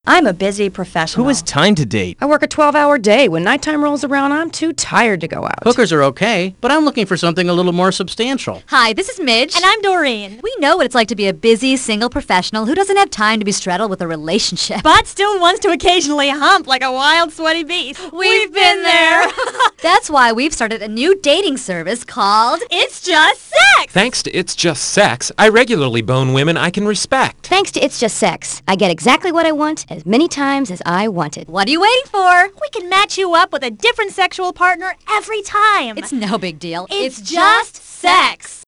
I'm a busy professional. Who has time to date? I work a 12-hour day. When nighttime rolls around, I'm too tired to go out. Hookers are okay, but I'm looking for something a little more substantial. Hi, this is Midge. And I'm Doreen. We know what it's like to be a busy, single professional who doesn't have time to be straddled with a relationship. But still wants to occasionally hump like a wild, sweaty beast. We've been there. That's why we've started a new dating service called It's Just Sex! Thanks to It's Just Sex, I regularly bone women I can respect. Thanks to It's Just Sex, I get exactly what I want as many times as I want it. What are you waiting for? We can match you up with a different sexual partner every time. It's no big deal. It's just sex.